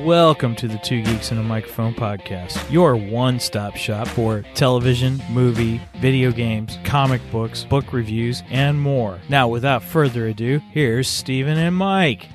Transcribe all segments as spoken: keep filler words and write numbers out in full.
Welcome to the Two Geeks and a Microphone podcast, your one-stop shop for television, movie, video games, comic books, book reviews, and more. Now, without further ado, here's Steven and Mike.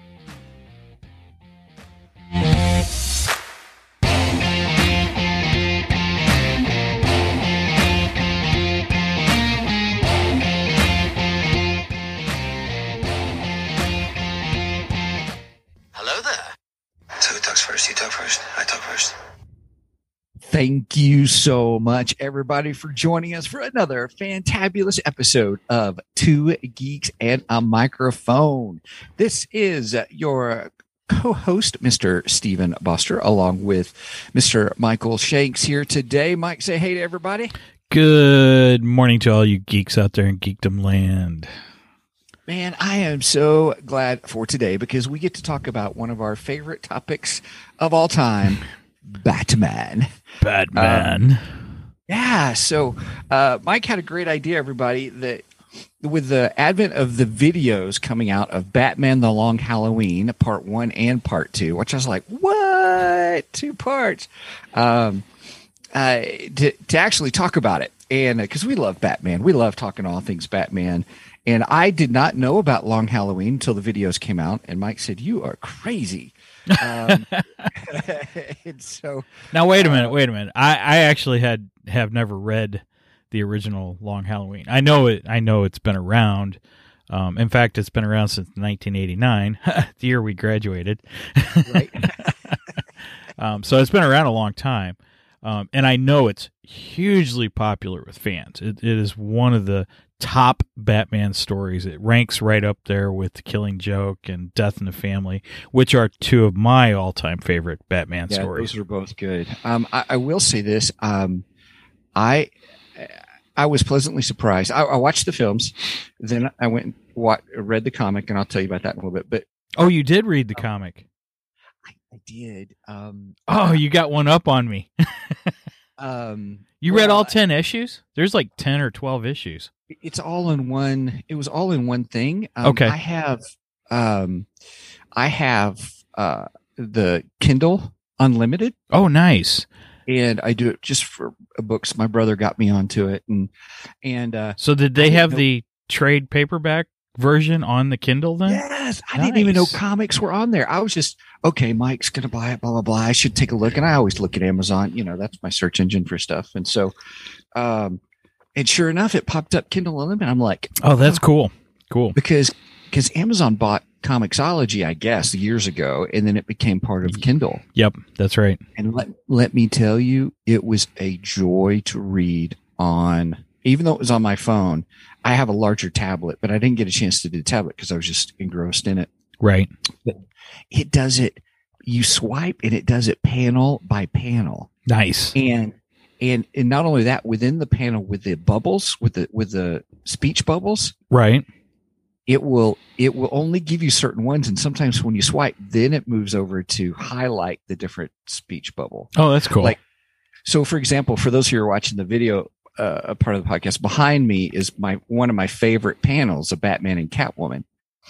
Thank you so much, everybody, for joining us for another fantabulous episode of Two Geeks and a Microphone. This is your co-host, Mister Steven Boster, along with Mister Michael Shanks here today. Mike, say hey to everybody. Good morning to all you geeks out there in geekdom land. Man, I am so glad for today because we get to talk about one of our favorite topics of all time, Batman. Batman. Um, yeah. So uh, Mike had a great idea, everybody, that with the advent of the videos coming out of Batman The Long Halloween, part one and part two, which I was like, what? Two parts. Um, uh, to, to actually talk about it. And because uh, we love Batman. We love talking all things Batman. And I did not know about Long Halloween until the videos came out. And Mike said, you are crazy. um, and so now wait a minute, wait a minute. I, I actually had have never read the original Long Halloween. I know it. I know it's been around. Um, in fact, it's been around since nineteen eighty-nine, the year we graduated. Right. um, so it's been around a long time, um, and I know it's hugely popular with fans. It, it is one of the top Batman stories. It ranks right up there with The Killing Joke and Death in the Family, which are two of my all-time favorite Batman yeah, stories. Those are both good. Um, I, I will say this. Um, I I was pleasantly surprised. I, I watched the films, then I went and wa- read the comic, and I'll tell you about that in a little bit. But oh, you did read the comic? I, I did. Um, oh, you got one up on me. um, you well, read all ten issues? There's like ten or twelve issues. It's all in one. It was all in one thing. Um, okay. I have, um, I have uh, the Kindle Unlimited. Oh, nice. And I do it just for books. My brother got me onto it, and and uh, so did they have know, the trade paperback version on the Kindle then? Yes, I nice. didn't even know comics were on there. I was just okay. Mike's gonna buy it. Blah blah blah. I should take a look. And I always look at Amazon. You know, that's my search engine for stuff. And so, um. And sure enough, it popped up Kindle Unlimited. I'm like, oh, that's cool. Cool. Because because Amazon bought Comixology, I guess, years ago, and then it became part of Kindle. Yep, that's right. And let, let me tell you, it was a joy to read on, even though it was on my phone. I have a larger tablet, but I didn't get a chance to do the tablet because I was just engrossed in it. Right. But it does it, you swipe, and it does it panel by panel. Nice. And And and not only that, within the panel with the bubbles, with the with the speech bubbles, right? It will it will only give you certain ones, and sometimes when you swipe, then it moves over to highlight the different speech bubble. Oh, that's cool. Like, so for example, for those who are watching the video, uh, a part of the podcast, behind me is my one of my favorite panels of Batman and Catwoman.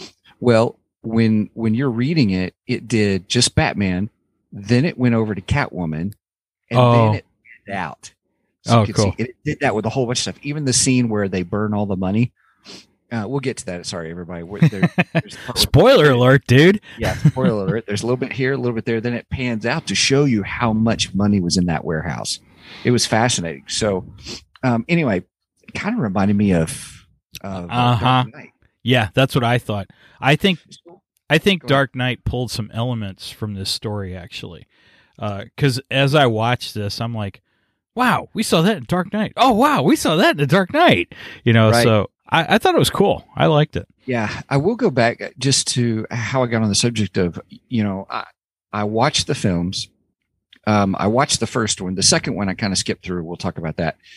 Well, when when you're reading it, it did just Batman, then it went over to Catwoman, and oh. then it out. So oh, you can cool. see it did that with a whole bunch of stuff. Even the scene where they burn all the money. Uh, we'll get to that. Sorry, everybody. There, spoiler alert, dude. Yeah, spoiler alert. There's a little bit here, a little bit there. Then it pans out to show you how much money was in that warehouse. It was fascinating. So, um, anyway, it kind of reminded me of, of uh-huh. Dark Knight. Yeah, that's what I thought. I think, I think Dark Knight pulled some elements from this story, actually. Because uh, as I watched this, I'm like, wow, we saw that in Dark Knight. Oh, wow, we saw that in the Dark Knight. You know, right. So I, I thought it was cool. I liked it. Yeah, I will go back just to how I got on the subject of, you know, I, I watched the films. Um, I watched the first one. The second one I kind of skipped through. We'll talk about that.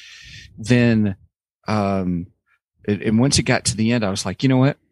Then, um, it, and once it got to the end, I was like, you know what?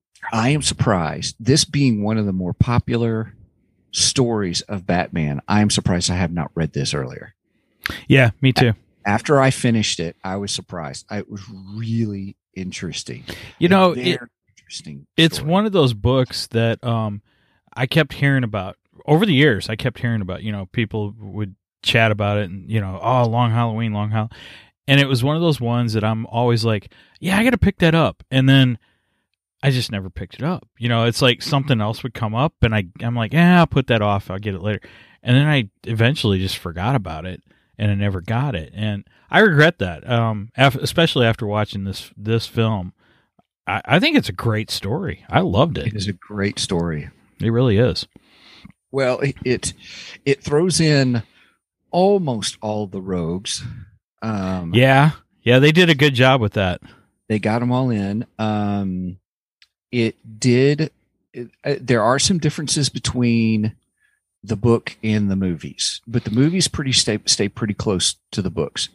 I am surprised. This being one of the more popular stories of Batman, I am surprised I have not read this earlier. Yeah, me too. After I finished it, I was surprised. I, it was really interesting. You know, it, interesting. It's story. one of those books that um, I kept hearing about over the years, I kept hearing about, you know, people would chat about it and, you know, oh, Long Halloween, Long Halloween. And it was one of those ones that I'm always like, yeah, I got to pick that up. And then I just never picked it up. You know, it's like something else would come up and I, I'm like, yeah, I'll put that off. I'll get it later. And then I eventually just forgot about it and I never got it. And I regret that, um, af- especially after watching this this film. I, I think it's a great story. I loved it. It is a great story. It really is. Well, it it, it throws in almost all the rogues. Um, Yeah. Yeah, they did a good job with that. They got them all in. Um, it did. It, uh, there are some differences between the book and the movies, but the movies pretty stay stay pretty close to the books,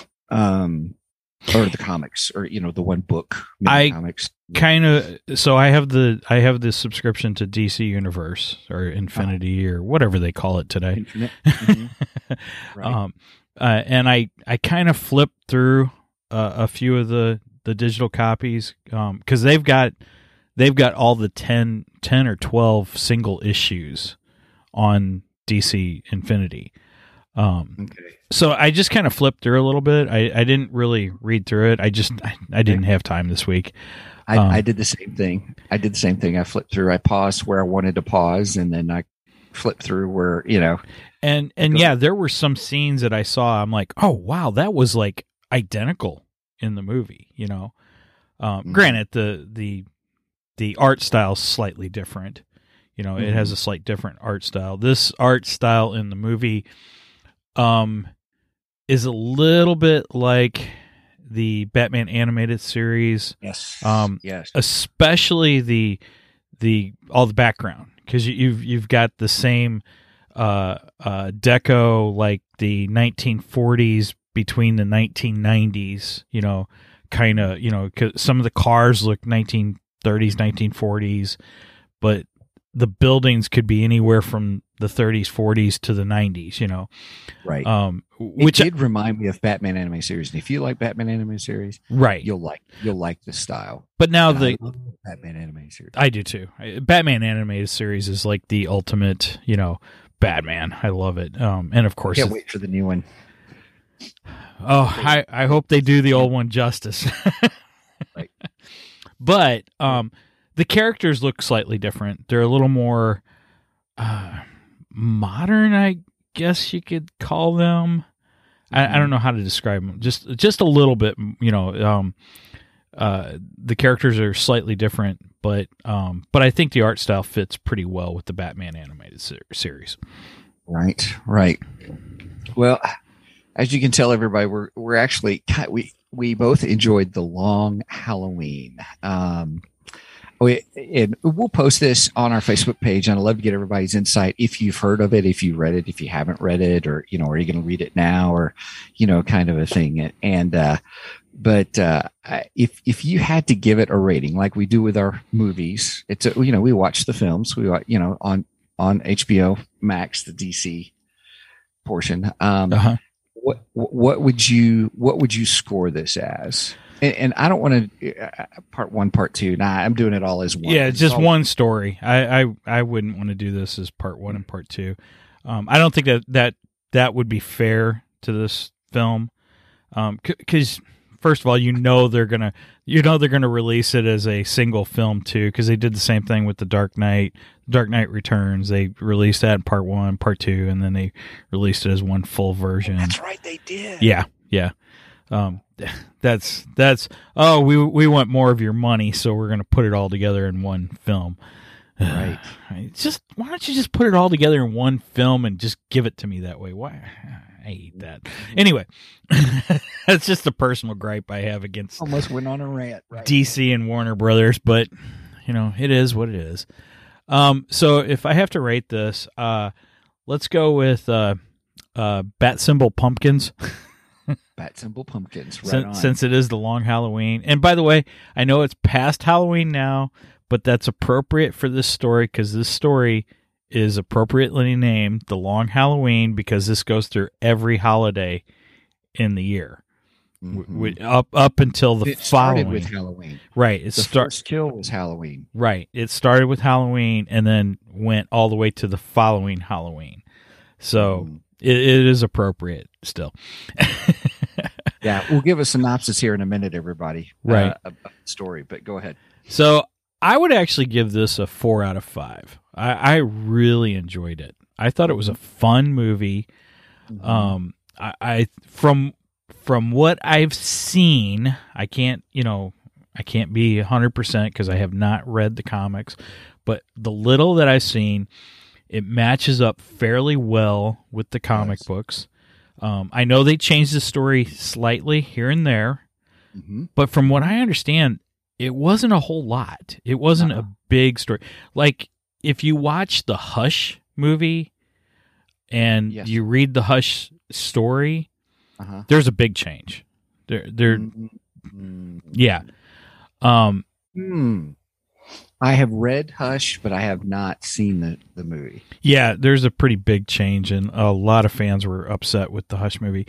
um, or the comics, or you know, the one book I comics. Kind of. So I have the I have the subscription to D C Universe or Infinity oh. or whatever they call it today. Infinite. Mm-hmm. Right. um, uh, and I I kind of flipped through uh, a few of the the digital copies because um, they've got they've got all the ten, ten or twelve single issues on D C Infinity. Um, okay. So I just kind of flipped through a little bit. I, I didn't really read through it. I just I, I didn't have time this week. I, um, I did the same thing. I did the same thing. I flipped through. I paused where I wanted to pause, and then I flipped through where you know. And and yeah, there were some scenes that I saw. I'm like, oh wow, that was like identical in the movie. You know, um, mm-hmm. Granted, the the the art style's slightly different. You know, mm-hmm. it has a slight different art style. This art style in the movie, um, is a little bit like the Batman animated series. Yes. Um, yes. Especially the the all the background, because you, you've you've got the same uh, uh, deco, like the nineteen forties between the nineteen nineties. You know, kind of. You know, 'cause some of the cars look nineteen thirties, nineteen forties, but the buildings could be anywhere from the thirties, forties to the nineties, you know. Right. Um, which it did I, remind me of Batman anime series. And if you like Batman anime series, right, you'll like you'll like the style. But now and the Batman anime series. I do too. Batman animated series is like the ultimate, you know, Batman. I love it. Um, and of course, can't wait for the new one. Oh, I, I hope they do the old one justice. Right. But um, the characters look slightly different. They're a little more uh, modern, I guess you could call them. Mm-hmm. I, I don't know how to describe them. Just just a little bit, you know. Um, uh, the characters are slightly different, but um, but I think the art style fits pretty well with the Batman animated ser- series. Right, right. Well, as you can tell, everybody, we're we're actually we we both enjoyed the Long Halloween. Um, we and we'll post this on our Facebook page, and I'd love to get everybody's insight if you've heard of it, if you read it, if you haven't read it, or you know, are you going to read it now, or you know, kind of a thing. And uh, but uh, if if you had to give it a rating, like we do with our movies, it's a, you know, we watch the films, we you know on on H B O Max, the D C portion. Um, uh-huh. What what would you what would you score this as? And, and I don't want to uh, part one, part two. Nah, I'm doing it all as one. Yeah, it's just all one story. I, I I wouldn't want to do this as part one and part two. Um, I don't think that, that that would be fair to this film. Um, because first of all, you know they're gonna you know they're gonna release it as a single film too, because they did the same thing with the Dark Knight. Dark Knight Returns. They released that in part one, part two, and then they released it as one full version. That's right, they did. Yeah, yeah. Um, that's that's. Oh, we we want more of your money, so we're gonna put it all together in one film. Right. Uh, just why don't you just put it all together in one film and just give it to me that way? Why? I hate that. Anyway, that's just a personal gripe I have against. Almost went on a rant. Right. D C and Warner Brothers, but you know it is what it is. Um, so if I have to rate this, uh, let's go with uh, uh, Bat Symbol Pumpkins. Bat Symbol Pumpkins, right since, on. Since it is the Long Halloween. And by the way, I know it's past Halloween now, but that's appropriate for this story because this story is appropriately named The Long Halloween because this goes through every holiday in the year. w- w- up up until the It started following. with Halloween. Right. It The start first kill was Halloween. right. It started with Halloween and then went all the way to the following Halloween. So Mm. it, it is appropriate still. Yeah, we'll give a synopsis here in a minute, everybody. Right. Uh, about the story, but go ahead. So I would actually give this a four out of five. I, I really enjoyed it. I thought it was a fun movie. Mhm. Um, I, I from from what I've seen, I can't you know I can't be a hundred percent because I have not read the comics, but the little that I've seen, it matches up fairly well with the comic Yes. books. Um, I know they changed the story slightly here and there, Mhm. but from what I understand, it wasn't a whole lot. It wasn't Uh-uh. a big story. Like if you watch the Hush movie and Yes. you read the Hush story, Uh-huh. there's a big change. There, there, Mm. yeah. Um, Hmm. I have read Hush, but I have not seen the, the movie. yeah, there's a pretty big change, and a lot of fans were upset with the Hush movie.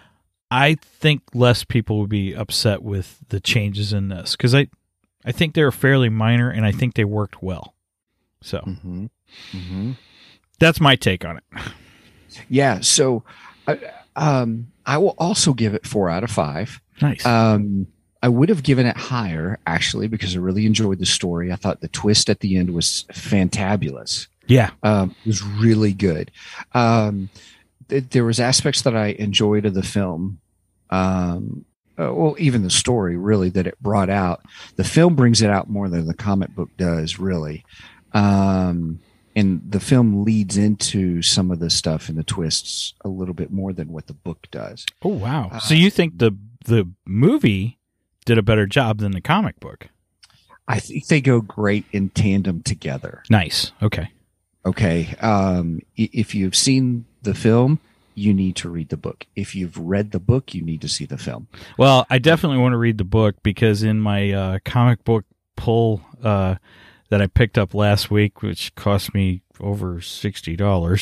I think less people would be upset with the changes in this because I, I think they were fairly minor, and I think they worked well. So Mm-hmm. Mm-hmm. that's my take on it. Yeah, so uh, um, I will also give it four out of five. Nice. Um, I would have given it higher, actually, because I really enjoyed the story. I thought the twist at the end was fantabulous. yeah. Um, it was really good. Um, th- there was aspects that I enjoyed of the film. Um, uh, well, even the story, really, that it brought out. The film brings it out more than the comic book does, really. Um, and the film leads into some of the stuff and the twists a little bit more than what the book does. Oh wow. Uh, so you think the the movie did a better job than the comic book? I think they go great in tandem together. Nice. Okay. Okay. Um, i- if you've seen the film, you need to read the book. If you've read the book, you need to see the film. Well, I definitely want to read the book because in my uh, comic book pull uh, that I picked up last week, which cost me over sixty dollars.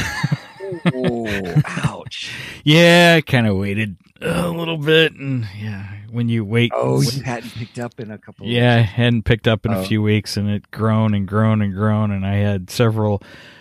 Oh, ouch. Yeah, I kind of waited a little bit, and yeah, when you wait, Oh, you hadn't picked up in a couple yeah, I of hadn't picked up in a Oh. few weeks, and it grown and grown and grown, and I had several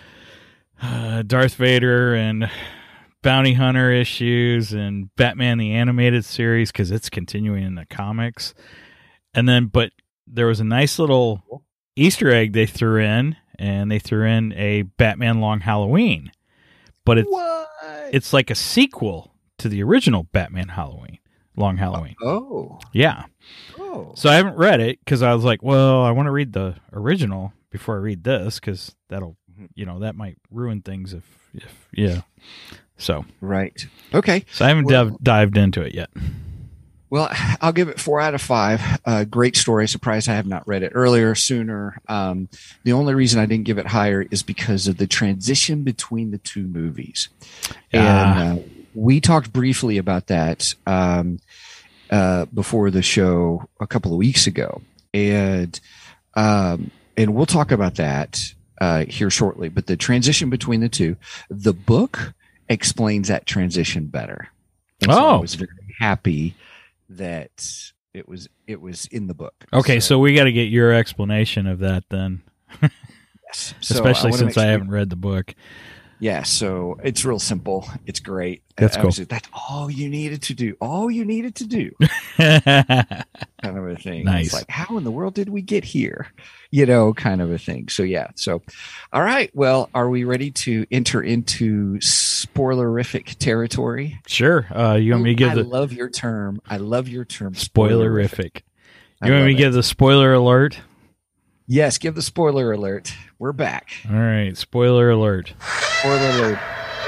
uh, Darth Vader and Bounty Hunter issues and Batman the Animated Series because it's continuing in the comics, and then but there was a nice little Easter egg they threw in, and they threw in a Batman Long Halloween, but it's What? it's like a sequel to the original Batman Halloween, Long Halloween. Oh. Yeah. Oh. So I haven't read it because I was like, well, I want to read the original before I read this because that'll, you know, that might ruin things if, if yeah. So, Right. Okay. so I haven't Well- div- dived into it yet. Well, I'll give it four out of five. Uh, great story. Surprised I have not read it earlier, sooner. Um, the only reason I didn't give it higher is because of the transition between the two movies. Ah. And uh, we talked briefly about that um, uh, before the show a couple of weeks ago, and um, and we'll talk about that uh, here shortly. But the transition between the two, the book explains that transition better. And so I Oh. was very happy that it was it was in the book. Okay, so, we got to get your explanation of that then, yes. So especially wanna since make I sure- haven't read the book. Yeah, so it's real simple. It's great. That's I cool. was like, that's all you needed to do. All you needed to do, kind of a thing. Nice. It's like, how in the world did we get here? You know, kind of a thing. So yeah. So, all right. Well, are we ready to enter into spoilerific territory? Sure. Uh, you want me to give I the love your term. I love your term. spoilerific? I You want love me it. to give the spoiler alert? Yes, give the spoiler alert. We're back. All right, spoiler alert. Spoiler alert.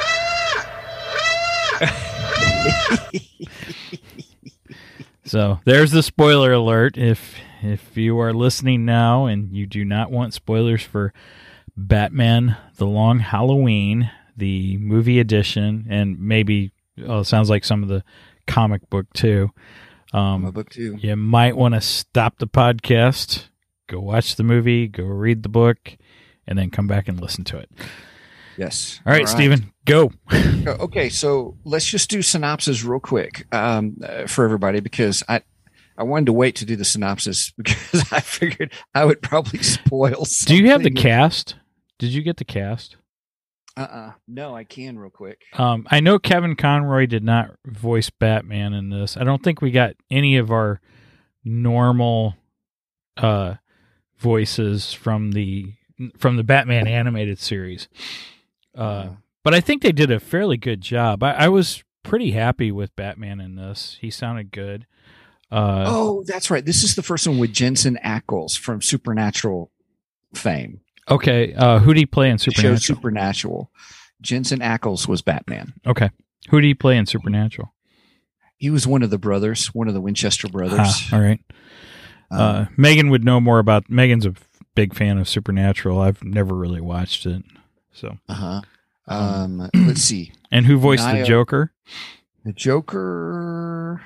So there's the spoiler alert. If if you are listening now and you do not want spoilers for Batman: The Long Halloween, the movie edition, and maybe oh, it sounds like some of the comic book too, I'm a um, book too. you might want to stop the podcast, go watch the movie, go read the book, and then come back and listen to it. Yes. All right, Stephen, go. Okay, so let's just do synopsis real quick um, uh, for everybody because I I wanted to wait to do the synopsis because I figured I would probably spoil something. Do you have the cast? Did you get the cast? Uh-uh. No, I can real quick. Um, I know Kevin Conroy did not voice Batman in this. I don't think we got any of our normal uh, voices from the from the Batman animated series. Uh, but I think they did a fairly good job. I, I was pretty happy with Batman in this. He sounded good. Uh, oh, that's right. This is the first one with Jensen Ackles from Supernatural fame. Okay. Uh, who did he play in Supernatural? The show Supernatural. Jensen Ackles was Batman. Okay. Who did he play in Supernatural? He was one of the brothers, one of the Winchester brothers. Ah, all right. Um, uh, Megan would know more about. Megan's a big fan of Supernatural. I've never really watched it. So, uh-huh. Um, let's see. And who voiced Nia, the Joker? The Joker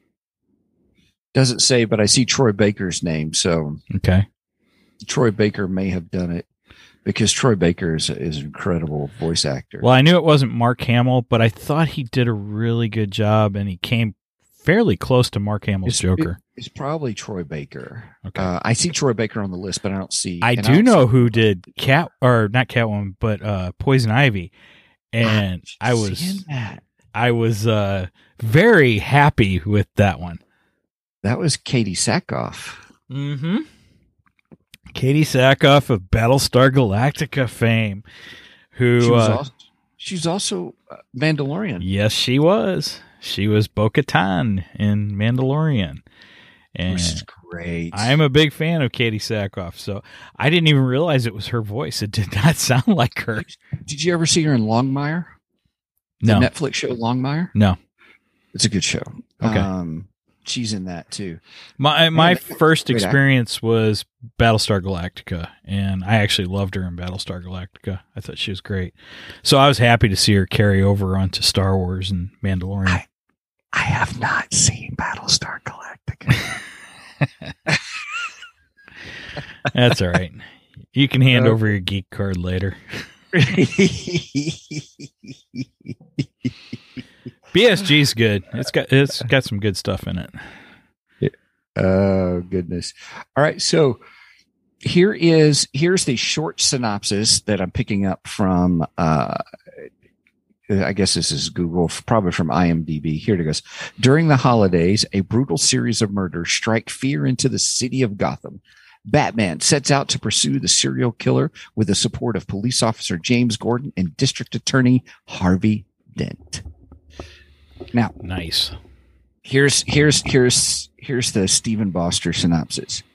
doesn't say, but I see Troy Baker's name. So, okay, Troy Baker may have done it because Troy Baker is, is an incredible voice actor. Well, I knew it wasn't Mark Hamill, but I thought he did a really good job, and he came fairly close to Mark Hamill's it's, Joker. It, it's probably Troy Baker. Okay, uh, I see Troy Baker on the list, but I don't see. I do I know who did Cat or not Catwoman, but uh, Poison Ivy, and I was that. I was uh, very happy with that one. That was Katie Sackhoff. Mm-hmm. Katie Sackhoff of Battlestar Galactica fame, who she was uh, also, she's also uh, Mandalorian. Yes, she was. She was Bo-Katan in Mandalorian. And which is great. I'm a big fan of Katie Sackhoff, so I didn't even realize it was her voice. It did not sound like her. Did you ever see her in Longmire? No. The Netflix show Longmire? No. It's a good show. Okay. Um, she's in that too. My my Man, first wait, experience was Battlestar Galactica, and I actually loved her in Battlestar Galactica. I thought she was great. So I was happy to see her carry over onto Star Wars and Mandalorian. I, I have not seen Battlestar Galactica. That's all right. You can hand Okay. over your geek card later. B S G's good. It's got it's got some good stuff in it. Oh goodness. All right, so here is here's the short synopsis that I'm picking up from uh I guess this is Google, probably from IMDb. Here it goes. During the holidays, a brutal series of murders strike fear into the city of Gotham. Batman sets out to pursue the serial killer with the support of police officer James Gordon and district attorney Harvey Dent. Now, Nice. here's here's here's here's the Stephen Boster synopsis.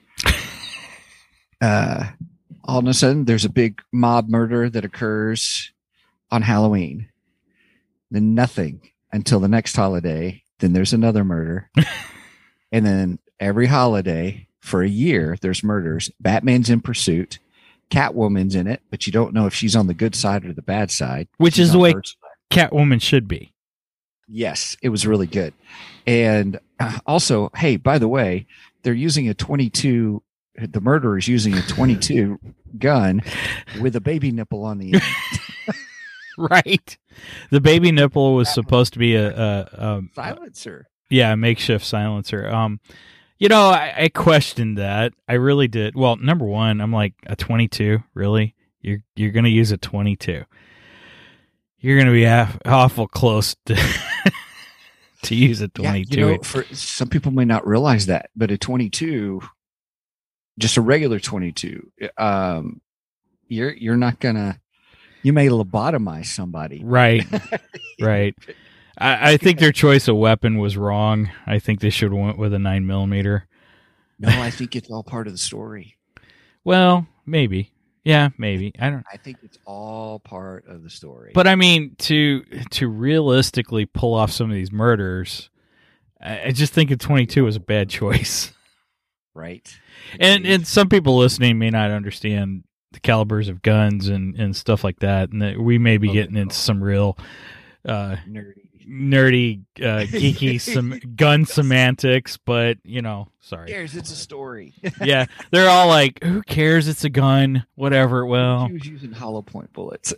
Uh, all of a sudden, there's a big mob murder that occurs on Halloween. Then nothing until the next holiday. Then there's another murder, and then every holiday for a year, there's murders. Batman's in pursuit. Catwoman's in it, but you don't know if she's on the good side or the bad side. Which She's is the on way her side. Catwoman should be. Yes, it was really good. And uh, also, hey, by the way, they're using a twenty-two. The murderer is using a twenty-two gun with a baby nipple on the end. Right. The baby nipple was supposed to be a, a, a Silencer. yeah, a makeshift silencer. Um, you know, I, I questioned that. I really did. Well, number one, I'm like, a twenty-two, really? You're you're gonna use a twenty-two. You're gonna be half, awful close to to use a twenty-two. Yeah, you know, for some people may not realize that, but a twenty-two, just a regular twenty-two, um, you're you're not gonna. You may lobotomize somebody. Right, right. I, I think their choice of weapon was wrong. I think they should have went with a nine millimeter. No, I think it's all part of the story. Well, maybe. Yeah, maybe. I don't. I think it's all part of the story. But I mean, to to realistically pull off some of these murders, I, I just think a twenty-two was a bad choice. Right. And and some people listening may not understand the calibers of guns and, and stuff like that, and that we may be Okay. getting into some real uh, nerdy. nerdy, uh, geeky some gun semantics, but you know, sorry. Who cares? It's a story. Yeah, they're all like, "Who cares? It's a gun. Whatever." Well, she was using hollow point bullets.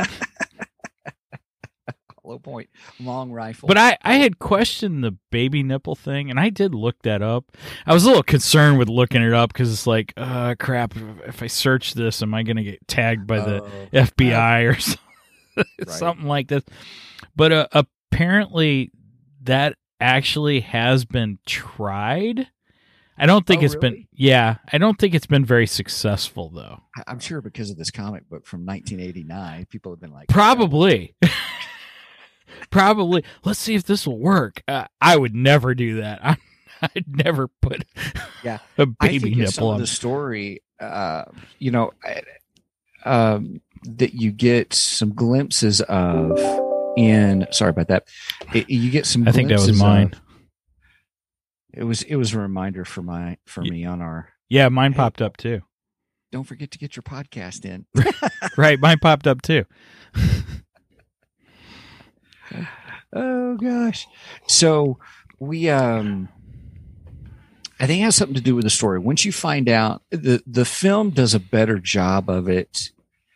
Hollow point long rifle. But I, I had questioned the baby nipple thing, and I did look that up. I was a little concerned with looking it up because it's like, uh, crap. If I search this, am I going to get tagged by the uh, F B I or something, right. something like this? But uh, apparently, that actually has been tried. I don't think oh, it's really? been. Yeah, I don't think it's been very successful though. I'm sure because of this comic book from nineteen eighty-nine, people have been like, probably. Probably. Let's see if this will work. Uh, I would never do that. I, I'd never put yeah. a baby I think nipple some on of the story. Uh, you know, um, that you get some glimpses of in. Sorry about that. It, you get some. I think that was glimpses mine. Of, it was. It was a reminder for my for yeah. me on our. Yeah, mine hey, popped up too. Don't forget to get your podcast in. Right, mine popped up too. Oh gosh. So we um I think it has something to do with the story. Once you find out, the the film does a better job of it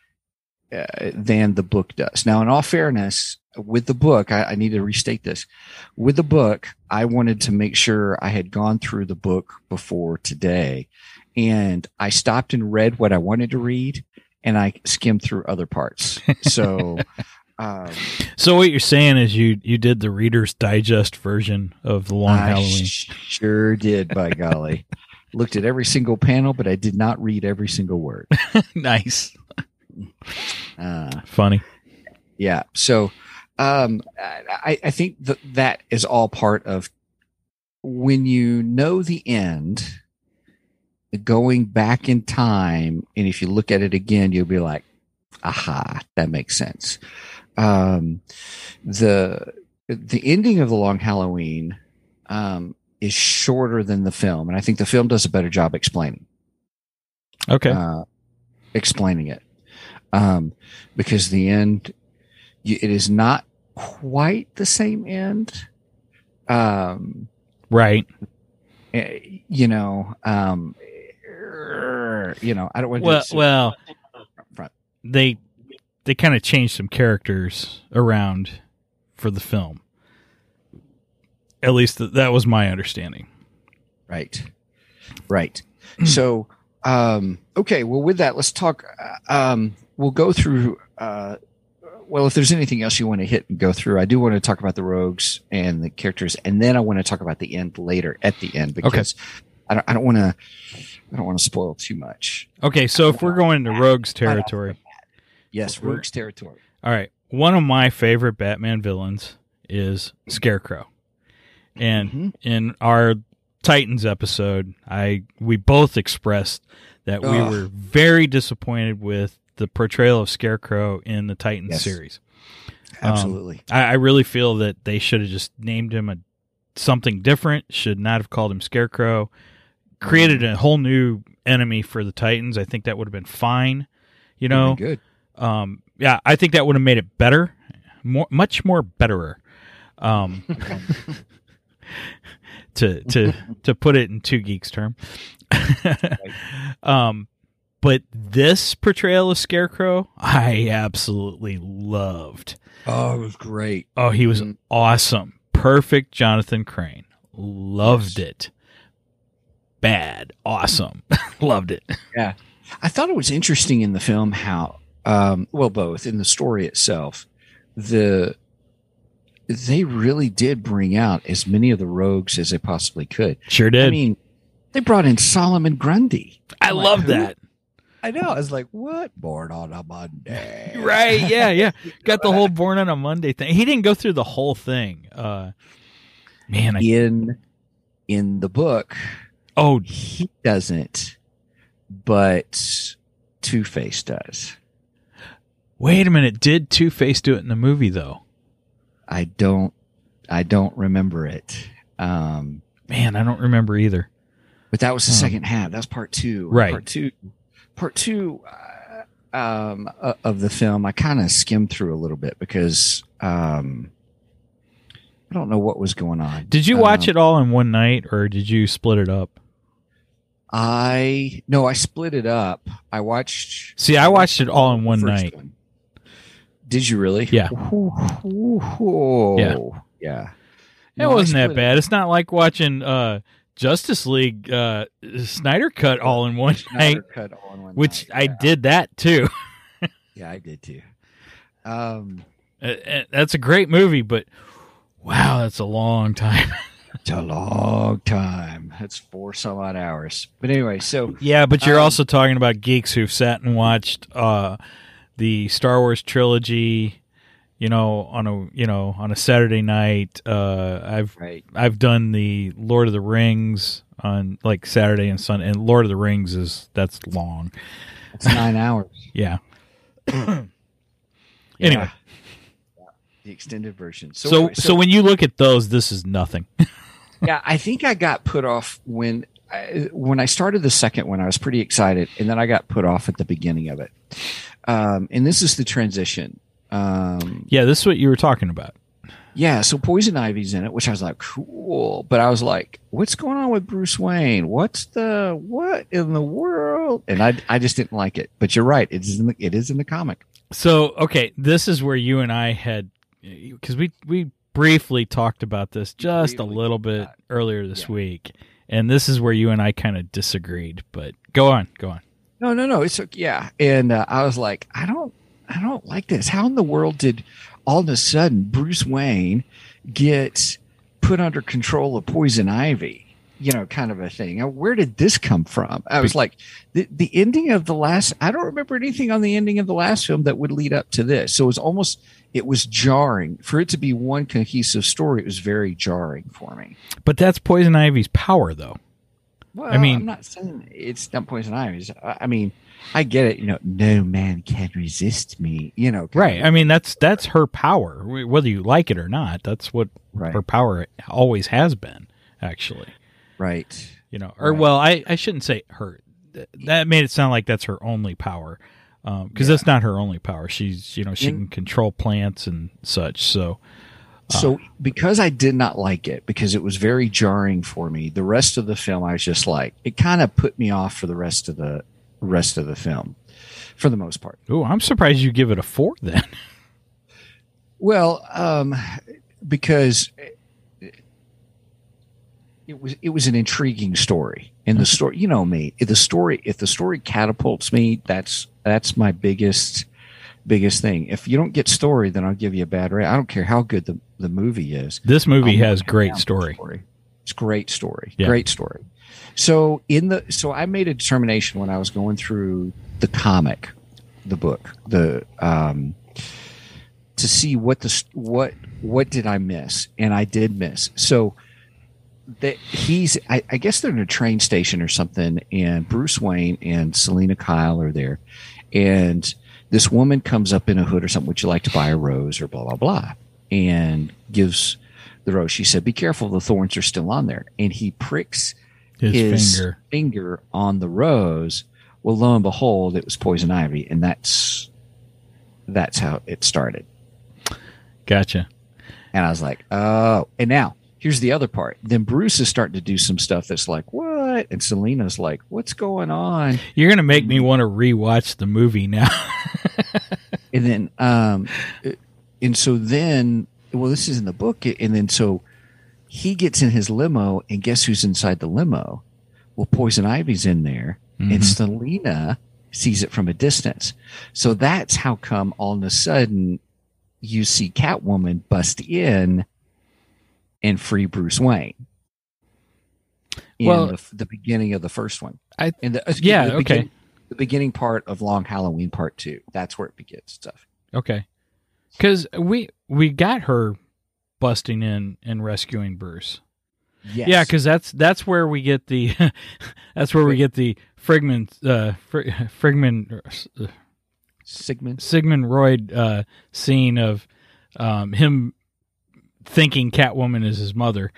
uh, than the book does. Now, in all fairness, with the book, I, I need to restate this. With the book, I wanted to make sure I had gone through the book before today, and I stopped and read what I wanted to read, and I skimmed through other parts. So Um, so what you're saying is you you did the Reader's Digest version of The Long I Halloween. Sure did, by golly. Looked at every single panel, but I did not read every single word. Nice. Uh, Funny. Yeah. So um, I, I think that that is all part of when you know the end, going back in time, and if you look at it again, you'll be like, aha, that makes sense. Um, the the ending of The Long Halloween um, is shorter than the film, and I think the film does a better job explaining. Okay. Uh, explaining it, um, because the end, you, it is not quite the same end. Um, right. You know. Um, you know. I don't want to. Well, do well, front. they. They kind of changed some characters around for the film. At least th- that was my understanding. Right. Right. So, um, okay. Well, with that, let's talk. Uh, um, we'll go through. Uh, well, if there's anything else you want to hit and go through, I do want to talk about the rogues and the characters, and then I want to talk about the end later at the end because okay. I don't. I don't want to. I don't want to spoil too much. Okay. So if we're going into rogues territory. Yes, rogues territory. All right. One of my favorite Batman villains is Scarecrow. And mm-hmm. in our Titans episode, I we both expressed that we Ugh. were very disappointed with the portrayal of Scarecrow in the Titans yes. series. Absolutely. Um, I, I really feel that they should have just named him a something different, should not have called him Scarecrow, created a whole new enemy for the Titans. I think that would have been fine. You know? Good. Um, yeah, I think that would have made it better, more, much more betterer. Um, to to to put it in two geeks term. um, but this portrayal of Scarecrow, I absolutely loved. Oh, it was great. Oh, he was mm-hmm. awesome. Perfect Jonathan Crane. Loved yes. it. Bad. Awesome. Loved it. Yeah. I thought it was interesting in the film how Um, well, both in the story itself, the they really did bring out as many of the rogues as they possibly could. Sure did. I mean, they brought in Solomon Grundy. I I'm love like, that. I know. I was like, what? Born on a Monday. Right. Yeah. Yeah. Got the whole Born on a Monday thing. He didn't go through the whole thing. Uh, man. I... In, in the book. Oh, he doesn't, but Two-Face does. Wait a minute. Did Two-Face do it in the movie, though? I don't I don't remember it. Um, Man, I don't remember either. But that was the um, second half. That's part two. Right. Part two, part two uh, um, uh, of the film, I kind of skimmed through a little bit because um, I don't know what was going on. Did you watch um, it all in one night, or did you split it up? I no, I split it up. I watched. See, I watched it all in one night. One. Did you really? Yeah. Ooh, ooh, ooh. Yeah. Yeah. It No, I wasn't that split bad. It. It's not like watching uh, Justice League uh, Snyder Cut all in one Snyder night, Cut all in one which night. I Yeah. did that too. Yeah, I did too. Um, That's a great movie, but wow, that's a long time. it's a long time. It's four some odd hours. But anyway, so Yeah, but you're um, also talking about geeks who've sat and watched uh, the Star Wars trilogy, you know, on a you know on a Saturday night. Uh, I've right. I've done the Lord of the Rings on like Saturday and Sunday, and Lord of the Rings is that's long. It's nine hours. Yeah. Yeah. Anyway, the extended version. So, so anyway, so when you look at those, this is nothing. yeah, I think I got put off when I, when I started the second one. I was pretty excited, and then I got put off at the beginning of it. Um, and this is the transition. Um, Yeah, this is what you were talking about. yeah, so Poison Ivy's in it, which I was like, cool. But I was like, what's going on with Bruce Wayne? What's the what in the world? And I I just didn't like it. But you're right, it is in the, it is in the comic. So, okay, this is where you and I had, because we, we briefly talked about this just Briefly a little bit talked. earlier this Yeah. week, and this is where you and I kind of disagreed. But go on, go on. No, no, no. It's yeah. And uh, I was like, I don't, I don't like this. How in the world did all of a sudden Bruce Wayne get put under control of Poison Ivy? You know, kind of a thing. Now, where did this come from? I was like, the the ending of the last. I don't remember anything on the ending of the last film that would lead up to this. So it was almost, it was jarring for it to be one cohesive story. It was very jarring for me. But that's Poison Ivy's power, though. Well, I mean- I'm not saying it's not Poison Ivy. I I mean, I get it. You know, no man can resist me. You know, kind Right. of- I mean, that's that's her power, whether you like it or not. That's what Right. her power always has been, actually. Right. You know, or Right. well, I, I shouldn't say her. Th- That made it sound like that's her only power, because Yeah. that's not her only power. She's, you know, she In- can control plants and such. So, So because I did not like it, because it was very jarring for me, the rest of the film I was just like, it kind of put me off for the rest of the rest of the film, for the most part. oh, I'm surprised you give it a four then. Well, um, because it was it was an intriguing story, and the story, you know me, if the story if the story catapults me, that's that's my biggest biggest thing. If you don't get story, then I'll give you a bad rate. I don't care how good the, the movie is. This movie I'm has gonna come great down to the story. It's great story. Yeah. Great story. So in the so I made a determination when I was going through the comic, the book, the um to see what the what what did I miss, and I did miss. So that he's I, I guess they're in a train station or something, and Bruce Wayne and Selena Kyle are there, and this woman comes up in a hood or something. Would you like to buy a rose or blah blah blah? And gives the rose. She said, "Be careful, the thorns are still on there." And he pricks His, his finger. finger on the rose. Well, lo and behold, it was poison ivy, and that's that's how it started. Gotcha. And I was like, oh. And now here's the other part. Then Bruce is starting to do some stuff that's like, what? And Selena's like, what's going on? You're gonna make me want to rewatch the movie now. And then, um, and so then, well, this is in the book. And then so he gets in his limo, and guess who's inside the limo? Well, Poison Ivy's in there, Mhm. and Selena sees it from a distance. So that's how come all of a sudden you see Catwoman bust in and free Bruce Wayne. In Well- the, the beginning of the first one. I- in the, yeah, the okay. begin- the beginning part of Long Halloween Part Two. That's where it begins. Stuff. Okay, because we we got her busting in and rescuing Bruce. Yes. Yeah, because that's that's where we get the that's where we get the Frigman uh, Frig, Frigman uh, Sigmund. Sigmund Royd uh, scene of um, him thinking Catwoman is his mother.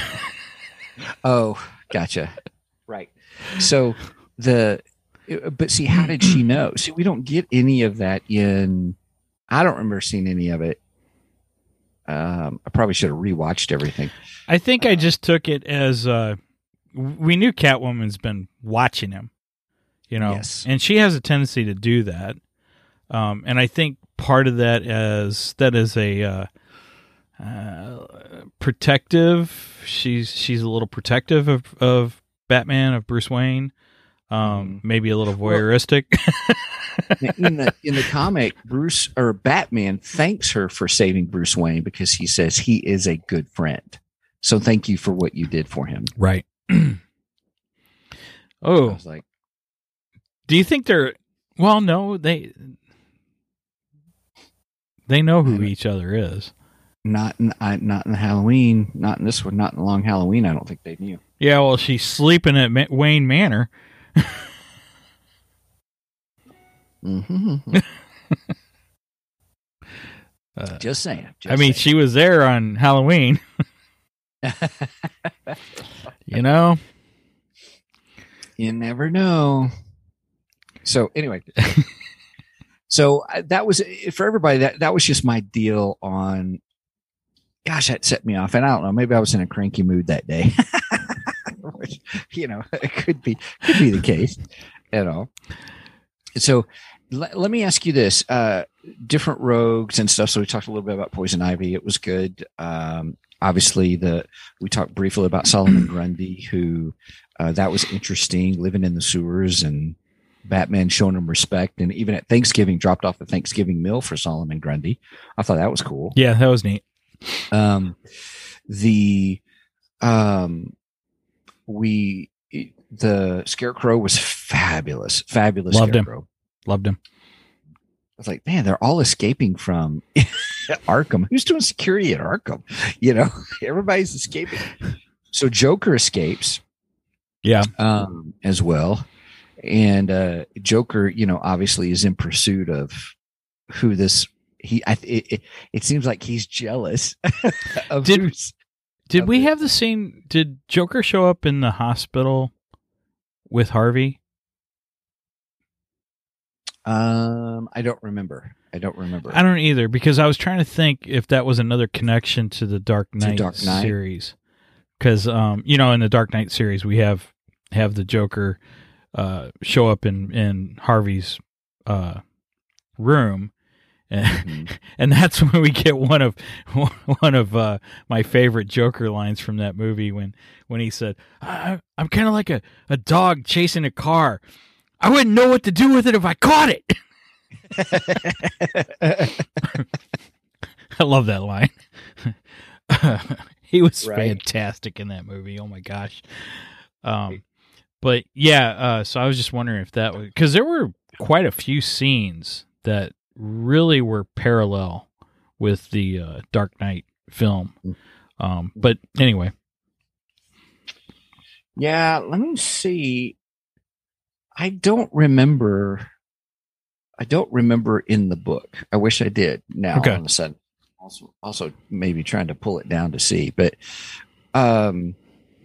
Oh, gotcha. Right. So the, but see, how did she know? See, we don't get any of that in. I don't remember seeing any of it Um, I probably should have rewatched everything. I think I just took it as uh, we knew Catwoman's been watching him, you know, Yes. and she has a tendency to do that. Um, and I think part of that is that is a uh, uh, protective. She's she's a little protective of, of Batman, of Bruce Wayne. Um, maybe a little voyeuristic. in the in the comic, Bruce or Batman thanks her for saving Bruce Wayne because he says he is a good friend. So thank you for what you did for him. Right. I Oh, was like, do you think they're? Well, no, they they know who each other is. not in I, not in the Halloween, not in this one, not in the Long Halloween. I don't think they knew. Yeah, well, she's sleeping at Ma- Wayne Manor. Mm-hmm. Uh, Just saying. Just I mean, saying. she was there on Halloween. You know. You never know. So anyway, so uh, that was for everybody. That that was just my deal on. Gosh, that set me off, and I don't know. Maybe I was in a cranky mood that day. Which, you know, it could be could be the case. You know. So l- let me ask you this: uh, different rogues and stuff. So we talked a little bit about Poison Ivy. It was good. Um, obviously, the we talked briefly about Solomon Grundy, who uh, that was interesting, living in the sewers and Batman showing him respect, and even at Thanksgiving, dropped off a Thanksgiving meal for Solomon Grundy. I thought that was cool. Yeah, that was neat. Um, the um, we the Scarecrow was fabulous, fabulous. Loved him. Scarecrow. Loved him. I was like, man, they're all escaping from Arkham. Who's doing security at Arkham? You know, everybody's escaping. So Joker escapes, Yeah. um, as well, and uh, Joker, you know, obviously is in pursuit of who this. He, I, it, it, it seems like he's jealous of Did- Bruce. Did of we it. have the same? Did Joker show up in the hospital with Harvey? Um, I don't remember. I don't remember. I don't either, because I was trying to think if that was another connection to the Dark Knight, Dark Knight? series. Because um, you know, in the Dark Knight series, we have have the Joker uh, show up in in Harvey's uh, room, and Mhm. and that's when we get one of one of uh, my favorite Joker lines from that movie when when he said, I, "I'm kind of like a, a dog chasing a car. I wouldn't know what to do with it if I caught it." I love that line. He was Right. fantastic in that movie. Oh my gosh. Um, but yeah, uh, so I was just wondering if that was, because there were quite a few scenes that really were parallel with the uh, Dark Knight film. Um, but anyway, Yeah, let me see. I don't remember. I don't remember in the book. I wish I did. Now Okay. all of a sudden, also, also maybe trying to pull it down to see, but um,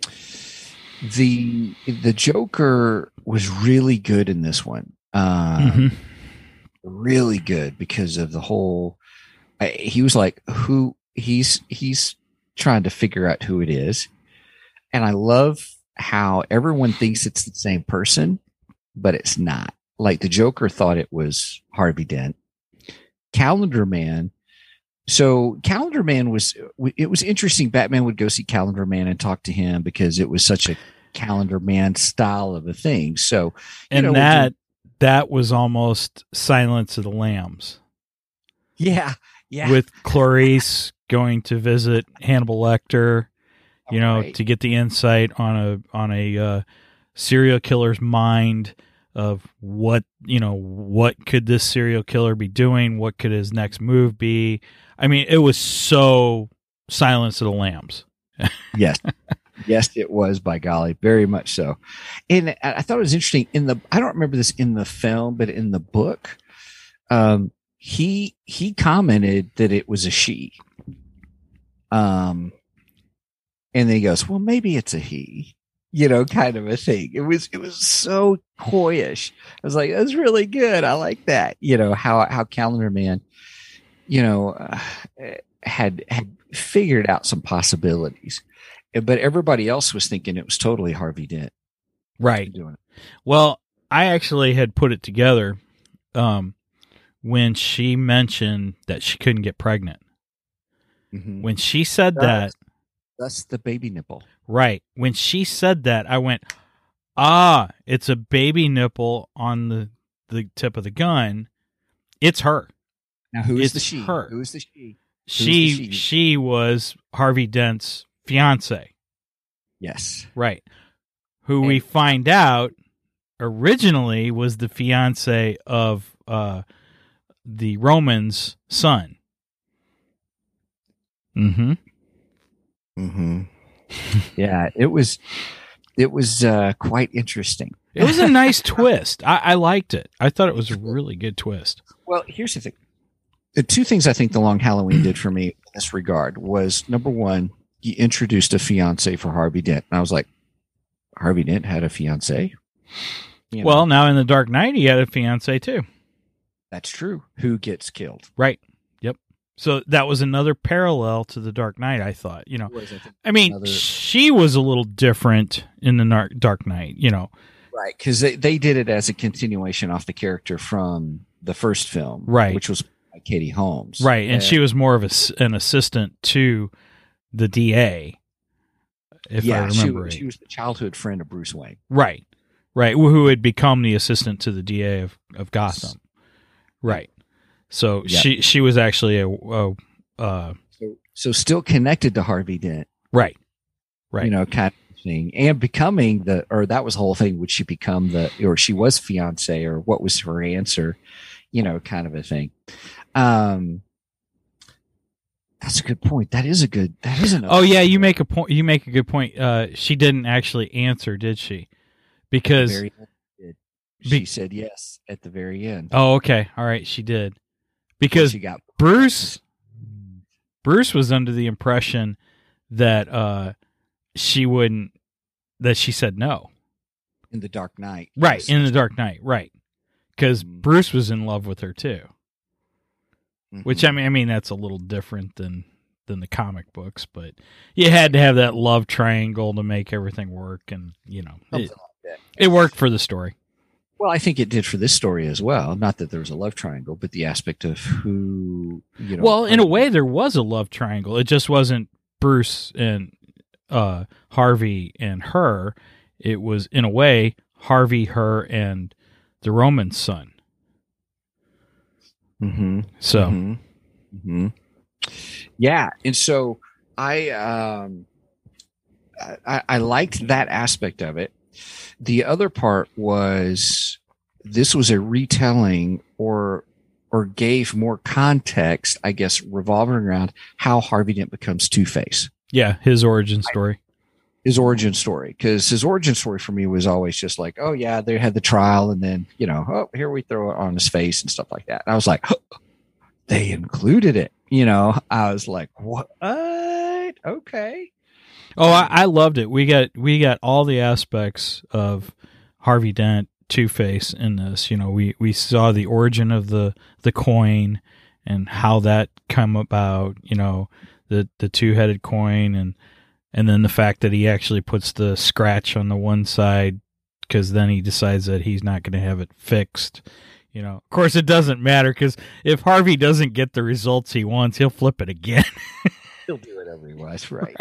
the the Joker was really good in this one. Um, Mhm. Really good because of the whole. I, he was like, who he's he's trying to figure out who it is, and I love how everyone thinks it's the same person, but it's not. Like the Joker thought it was Harvey Dent. Calendar Man. So Calendar Man was, it was interesting. Batman would go see Calendar Man and talk to him because it was such a Calendar Man style of a thing. So, you and know, that that was almost Silence of the Lambs. yeah, yeah. With Clarice going to visit Hannibal Lecter, you know, Right. to get the insight on a on a uh, serial killer's mind of what, you know, what could this serial killer be doing? What could his next move be? I mean, it was so Silence of the Lambs. Yes. Yes, it was, by golly, very much so. And I I thought it was interesting in the, I don't remember this in the film, but in the book, um, he, he commented that it was a she. Um, and then he goes, well, maybe it's a he, you know, kind of a thing. It was, it was so coyish. I was like, that's really good. I like that. You know, how, how Calendar Man, you know, uh, had had figured out some possibilities, but everybody else was thinking it was totally Harvey Dent Right. doing it. Well, I actually had put it together um, when she mentioned that she couldn't get pregnant. Mm-hmm. When she said That's, that, that's the baby nipple. right. When she said that, I went, ah, it's a baby nipple on the, the tip of the gun. It's her. Now, who is It's the she? her. Who is the she? She, the she? she was Harvey Dent's fiance. Yes. Right. Who we And- find out originally was the fiance of uh, the Roman's son. Mm-hmm. Mm-hmm. Yeah, it was it was uh, quite interesting. It was a nice twist. I, I liked it. I thought it was a really good twist. Well, here's the thing. The two things I think The Long Halloween did for me in this regard was, number one, he introduced a fiance for Harvey Dent. And I was like, Harvey Dent had a fiance? You know, Well, now in The Dark Knight, he had a fiance too. that's true. Who gets killed? Right. Yep. So that was another parallel to The Dark Knight, I thought. You know, Was, I think, I mean, another- she was a little different in The Nar- Dark Knight, you know. right, because they, they did it as a continuation off the character from the first film, Right. which was by Katie Holmes. Right. And Uh, she was more of a s an assistant to the D A, if yeah, I she, remember right. she was the childhood friend of Bruce Wayne. Right. Right. Who had become the assistant to the D A of, of Gotham. Right. So Yep. she she was actually a, a uh, So, so still connected to Harvey Dent. right. Right. You know, kind of thing, and becoming the, or that was the whole thing. Would she become the, or she was fiance, or what was her answer? You know, kind of a thing. Um, that's a good point. That is a good. That is an. Oh yeah, you make a point. You make a good point. Uh, she didn't actually answer, did she? Because Very end, did. She Be- said yes at the very end. oh, okay, all right, she did. Because she got Bruce Bruce was under the impression that uh, she wouldn't. That she said no. in the Dark Knight. Right, Yes. in The Dark Knight, right. Because Mhm. Bruce was in love with her too. Mhm. Which, I mean, I mean that's a little different than than the comic books, but you had to have that love triangle to make everything work, and you know, Something it, like that. it worked for the story. Well, I think it did for this story as well. Not that there was a love triangle, but the aspect of who, you know. Well, in a way, there was a love triangle. It just wasn't Bruce and uh, Harvey and her. It was, in a way, Harvey, her, and the Roman son. Mm-hmm. So, Mhm. Mhm. Yeah, and so I, um, I I liked that aspect of it. The other part was this was a retelling, or or gave more context, I guess, revolving around how Harvey Dent becomes Two-Face, yeah, his origin story. his origin story. Because his origin story for me was always just like, oh yeah, they had the trial, and then you know, oh here we throw it on his face and stuff like that. And I was like, they included it. You know, I was like, what? Okay. Oh, I, I loved it. We got we got all the aspects of Harvey Dent, Two-Face in this. You know, we, we saw the origin of the, the coin and how that come about. You know, the the two headed coin, and and then the fact that he actually puts the scratch on the one side because then he decides that he's not going to have it fixed. You know, of course, it doesn't matter because if Harvey doesn't get the results he wants, he'll flip it again. He'll do whatever he wants, right?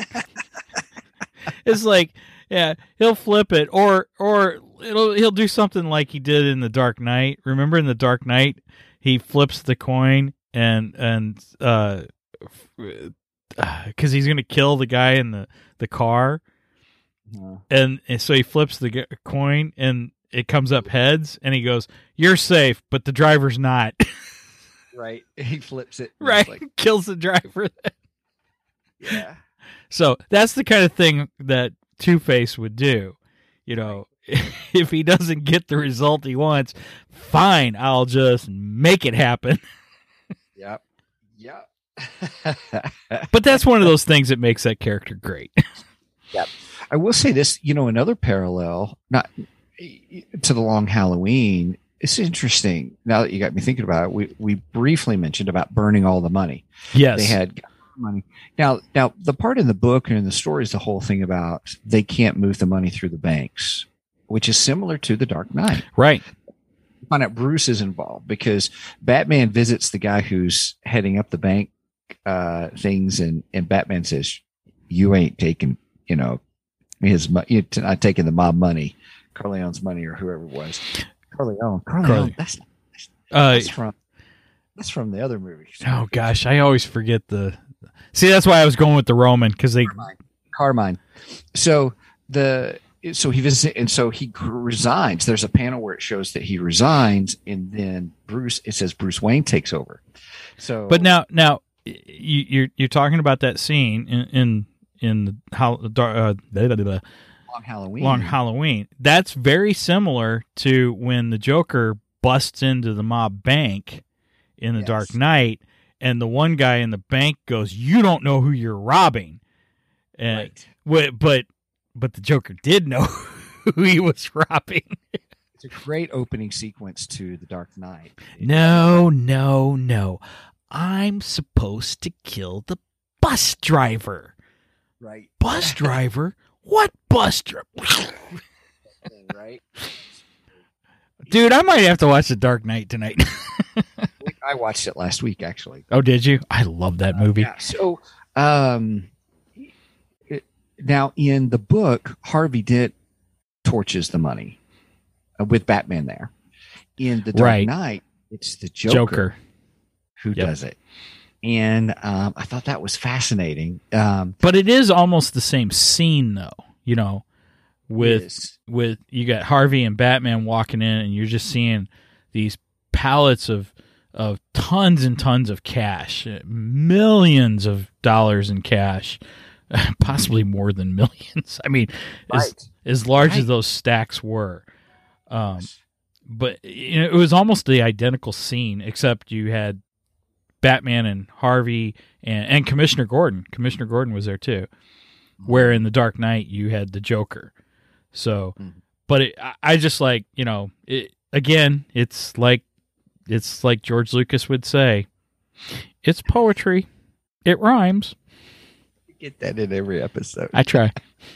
It's like, yeah, he'll flip it, or or it'll he'll do something like he did in The Dark Knight. Remember in The Dark Knight, he flips the coin and and uh, because he's gonna kill the guy in the the car, Uh, and, and so he flips the g- coin and it comes up heads, and he goes, "You're safe, but the driver's not." right. He flips it. and Right, it's like, kills the driver. yeah. So that's the kind of thing that Two-Face would do. You know, if he doesn't get the result he wants, fine, I'll just make it happen. Yep. Yep. But that's one of those things that makes that character great. I will say this, you know, another parallel, not to The Long Halloween, it's interesting. Now that you got me thinking about it, we, we briefly mentioned about burning all the money. Yes. They had money. Now, now the part in the book and in the story is the whole thing about they can't move the money through the banks, which is similar to The Dark Knight. Right. You find out Bruce is involved because Batman visits the guy who's heading up the bank uh, things, and, and Batman says, "You ain't taking, you know, his you're not taking the mob money, Corleone's money, or whoever it was." Corleone, Corleone. Corleone. That's, Uh, that's from that's from the other movie. oh gosh, I always forget the. See, that's why I was going with the Roman, because they Carmine. Carmine. So the so he visits, and so he resigns. There's a panel where it shows that he resigns, and then Bruce. It says Bruce Wayne takes over. So, But now, now you, you're you're talking about that scene in in, in the how uh, blah, blah, blah, Long Halloween. Long Halloween. That's very similar to when the Joker busts into the mob bank in The Yes. Dark Knight, and the one guy in the bank goes, "You don't know who you're robbing," and Right. wh- but but the Joker did know who he was robbing. It's a great opening sequence to The Dark Knight. No, no, no. I'm supposed to kill the bus driver. Right. Bus driver? What bus driver? Right. Dude, I might have to watch The Dark Knight tonight. I watched it last week, actually. Oh, did you? I love that movie. Yeah. So, um, it, now in the book, Harvey Dent torches the money uh, with Batman there. In The Dark Right. Knight, it's the Joker, Joker. who Yep. does it. And um, I thought that was fascinating. Um, But it is almost the same scene, though. You know, with is- with you got Harvey and Batman walking in, and you're just seeing these pallets of of tons and tons of cash, millions of dollars in cash, possibly more than millions. I mean, as, Right. as large as Right. those stacks were. Um, but you know, it was almost the identical scene, except you had Batman and Harvey and, and Commissioner Gordon. Commissioner Gordon was there too. Where in The Dark Knight you had the Joker. So, Mhm. but it, I, I just like, you know, it, again, it's like, it's like George Lucas would say, it's poetry. It rhymes. Get that in every episode. I try.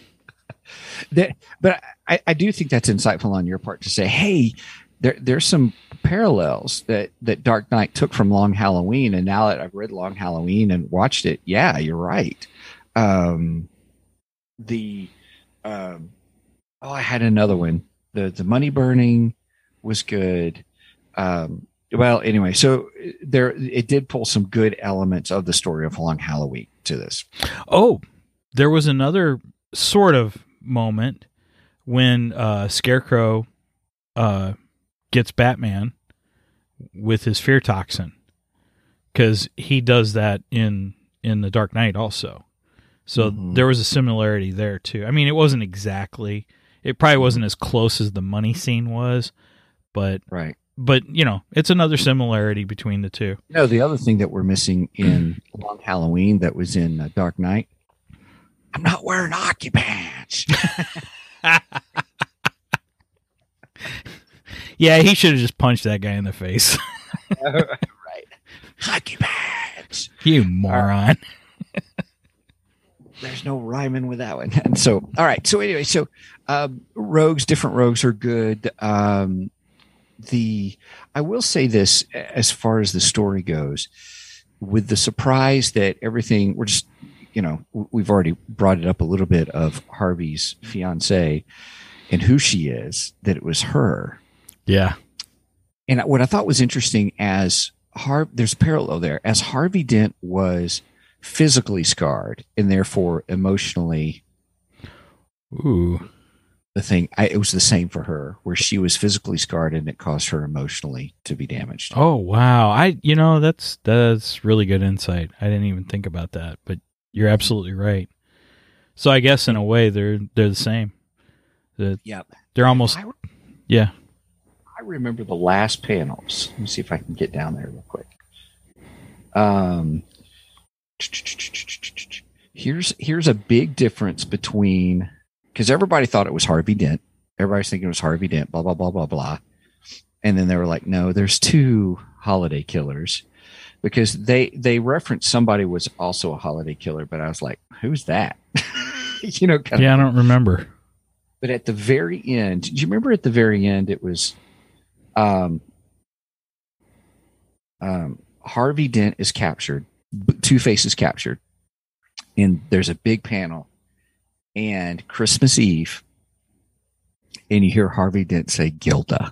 That, but I, I do think that's insightful on your part to say, hey, there, there's some parallels that, that Dark Knight took from Long Halloween. And now that I've read Long Halloween and watched it, yeah, you're right. Um, the, um, oh, I had another one. The, the money burning was good. Um, well, anyway, so there, it did pull some good elements of the story of Long Halloween to this. Oh, there was another sort of moment when uh, Scarecrow uh, gets Batman with his fear toxin, because he does that in in The Dark Knight also. So Mhm. there was a similarity there too. I mean, it wasn't exactly. It probably wasn't as close as the money scene was, but Right. but you know, it's another similarity between the two. You know, the other thing that we're missing in Long Halloween that was in uh, Dark Knight, I'm not wearing hockey pants. Yeah, he should have just punched that guy in the face. Right. Hockey pants. You moron. There's no rhyming with that one. And so, all right. So anyway, so um, rogues, different rogues are good. Um, the I will say this as far as the story goes, with the surprise that everything we're just, you know, we've already brought it up a little bit of Harvey's fiance and who she is, that it was her. Yeah. And what I thought was interesting as Har- there's a parallel there, as Harvey Dent was physically scarred and therefore emotionally Ooh. the thing, I, it was the same for her, where she was physically scarred and it caused her emotionally to be damaged. Oh wow. I you know, that's that's really good insight. I didn't even think about that, but you're absolutely right. So I guess in a way they're they're the same. The, Yep. they're almost I, yeah. I remember the last panels. Let me see if I can get down there real quick. Um, here's here's a big difference between, because everybody thought it was Harvey Dent. Everybody's thinking it was Harvey Dent. Blah blah blah blah blah. And then they were like, no, there's two holiday killers, because they they referenced somebody was also a holiday killer, but I was like, who's that? you know, kind yeah, of I don't remember. But at the very end, do you remember at the very end it was um um Harvey Dent is captured, Two-Face is captured, and there's a big panel, and Christmas Eve, and you hear Harvey Dent say Gilda,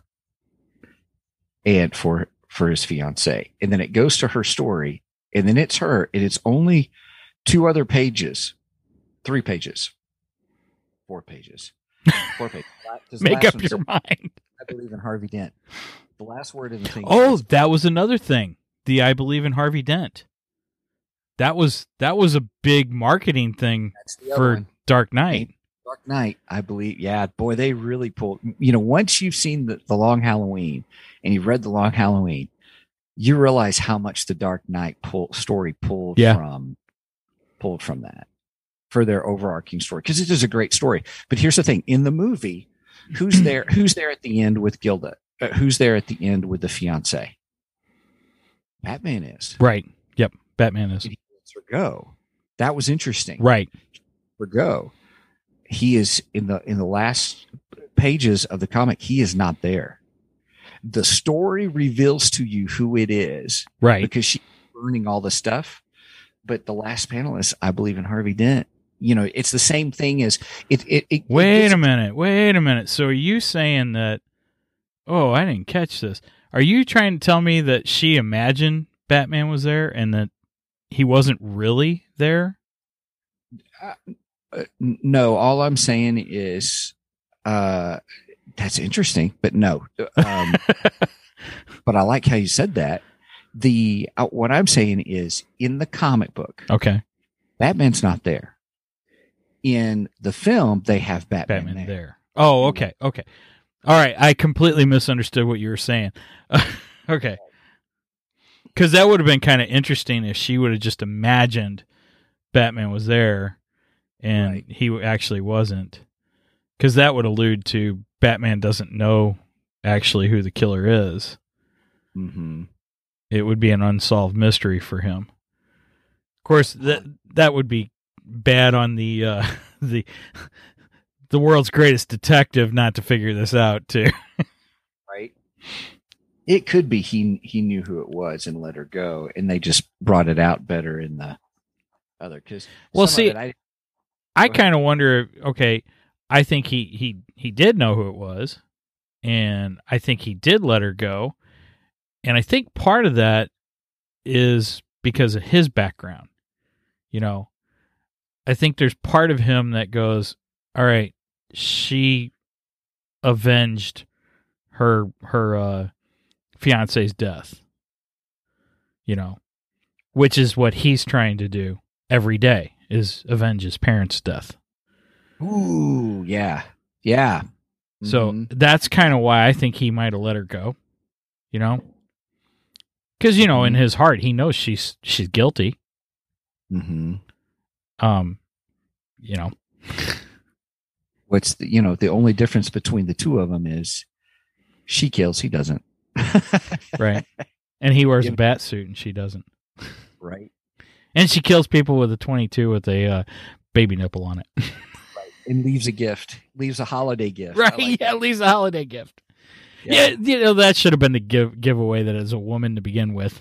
and for for his fiance, and then it goes to her story, and then it's her, and it's only two other pages, three pages, four pages, four pages. Make up your mind. I believe in Harvey Dent. The last word in the thing. Oh, is, that was another thing. The I believe in Harvey Dent. That was that was a big marketing thing for one. Dark Knight. Dark Knight, I believe. Yeah, boy, they really pulled. You know, once you've seen the, the Long Halloween and you've read the Long Halloween, you realize how much the Dark Knight pull, story pulled yeah. from pulled from that for their overarching story, because it is a great story. But here's the thing: in the movie, who's there? Who's there at the end with Gilda? Uh, who's there at the end with the fiance? Batman is. Right. Yep. Batman is. He lets her go. That was interesting. Right. For go. He is in the in the last pages of the comic. He is not there. The story reveals to you who it is, right? Because she's burning all the stuff. But the last panel is, I believe in Harvey Dent. You know, it's the same thing as it. it, it wait it a minute. Wait a minute. So are you saying that? Oh, I didn't catch this. Are you trying to tell me that she imagined Batman was there and that he wasn't really there? Uh, Uh, no, all I'm saying is uh, that's interesting, but no. Um, but I like how you said that. The uh, what I'm saying is, in the comic book, okay, Batman's not there. In the film, they have Batman, Batman there. there. Oh, okay, okay, all right. I completely misunderstood what you were saying. Okay, because that would have been kind of interesting if she would have just imagined Batman was there. And right. he actually wasn't, because that would allude to Batman doesn't know actually who the killer is. Mm-hmm. It would be an unsolved mystery for him. Of course, that that would be bad on the uh, the the world's greatest detective not to figure this out too. Right. It could be he he knew who it was and let her go, and they just brought it out better in the other. Because well, see. I kind of wonder, okay, I think he, he, he did know who it was, and I think he did let her go, and I think part of that is because of his background. You know, I think there's part of him that goes, all right, she avenged her her uh, fiance's death, you know, which is what he's trying to do every day. Is avenge his parents' death. Ooh, yeah. Yeah. So mm-hmm. that's kind of why I think he might have let her go, you know? Because, you know, mm-hmm. in his heart, he knows she's she's guilty. Mm-hmm. Um, you know. What's, the, you know, the only difference between the two of them is she kills, he doesn't. Right. And he wears yeah. a bat suit and she doesn't. Right. And she kills people with a twenty-two with a uh, baby nipple on it. Right. And leaves a gift. Leaves a holiday gift. Right, like yeah, that. leaves a holiday gift. Yeah. yeah, you know, that should have been the give giveaway that is a woman to begin with.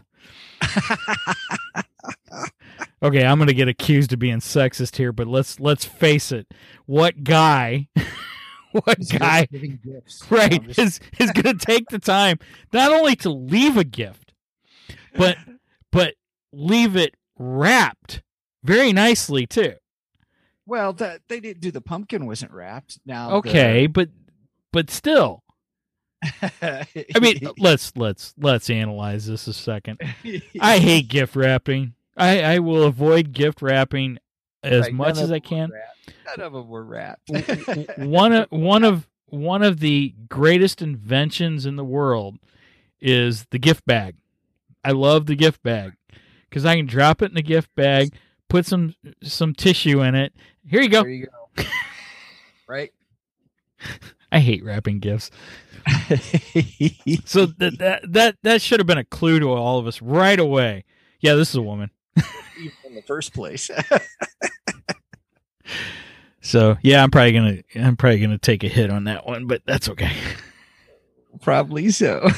Okay, I'm going to get accused of being sexist here, but let's let's face it. What guy... What He's guy, right, no, is, is going to take the time not only to leave a gift, but but leave it wrapped very nicely too. Well, the, they didn't do the pumpkin wasn't wrapped. Now, okay, the... but but still, I mean, let's let's let's analyze this a second. I hate gift wrapping. I I will avoid gift wrapping as right, much as I can. None of them were wrapped. one of one of one of the greatest inventions in the world is the gift bag. I love the gift bag because I can drop it in the gift bag, put some some tissue in it. Here you go. There you go. Right. I hate wrapping gifts. So that that that that should have been a clue to all of us right away. Yeah, this is a woman. Even in the first place. So yeah, I'm probably gonna I'm probably gonna take a hit on that one, but that's okay. Probably so.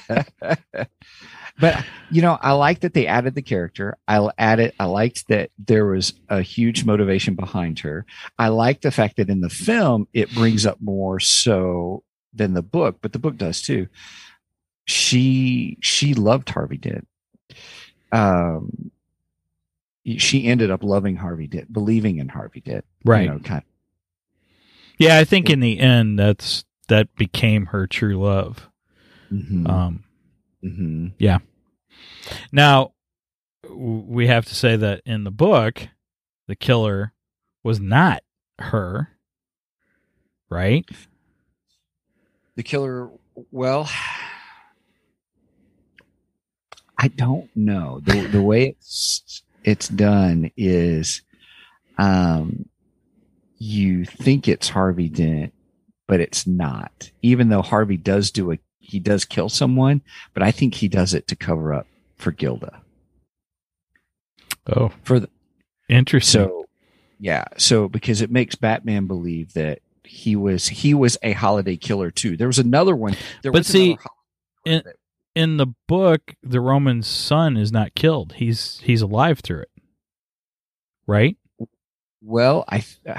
But you know, I like that they added the character. I added. I liked that there was a huge motivation behind her. I like the fact that in the film it brings up more so than the book, but the book does too. She she loved Harvey Dent. Um, she ended up loving Harvey Dent, believing in Harvey Dent. Right. You know, kind of. Yeah, I think in the end, that's that became her true love. Mm-hmm. Um, mm-hmm. Yeah. Now, w- we have to say that in the book, the killer was not her, right? The killer, well, I don't know. The the way it's it's done is, um, you think it's Harvey Dent, but it's not. Even though Harvey does do a he does kill someone, but I think he does it to cover up for Gilda. Oh, for the interesting. So, yeah. So because it makes Batman believe that he was he was a holiday killer too. There was another one. There but was see, in, that, in the book, the Roman's son is not killed. He's he's alive through it, right? Well, I uh,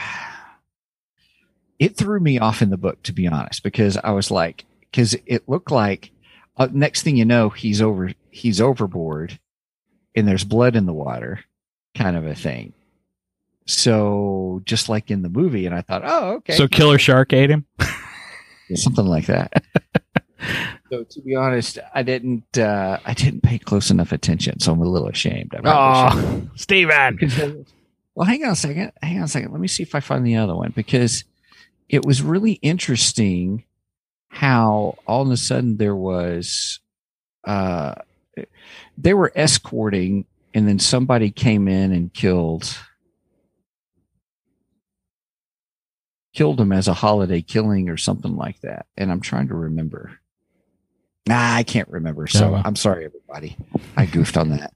it threw me off in the book, to be honest, because I was like, because it looked like uh, next thing you know, he's over he's overboard, and there's blood in the water, kind of a thing. So just like in the movie, and I thought, oh, okay. So Killer Shark ate him? Yeah, something like that. So to be honest, I didn't uh, I didn't pay close enough attention, so I'm a little ashamed. Oh, Steven. Well, hang on a second. Hang on a second. Let me see if I find the other one, because it was really interesting how all of a sudden there was uh, they were escorting, and then somebody came in and killed killed him as a holiday killing or something like that. And I'm trying to remember. Nah, I can't remember. So oh, well. I'm sorry, everybody. I goofed on that.